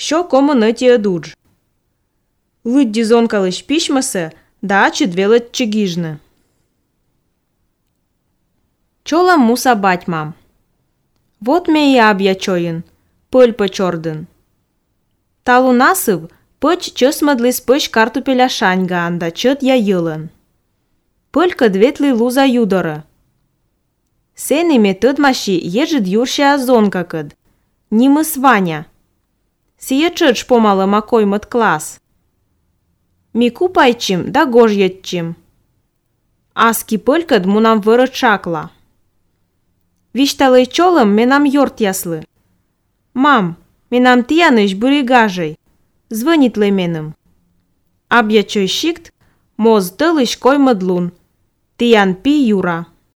Що кому не тієдудж. Лидді зонкалиш пішмасе, да чидвелет чигіжне. Чола муса бать мам. Вот ме і аб'я чоїн, пölь чордин. Талу насыв, пöч чösмăдлис пöч картупеля шаньга анда чöт я йылын. Пölь кăдветли луза юдоры. Сенеме тăдмаши ежит юрше азонка кăд. Нимыс Ваня. Сие чöч помалы макоймăт класс. Ми купайчим да гожйăтчим. Аски пölь кăд мунам вырă чакла. Вишталый чолым менам йорт яслы. Мам, менам тияныш буригажей. Звонитлы меным. Абья чой шикт, моз тылыш коймăд лун. Тиян пи юра.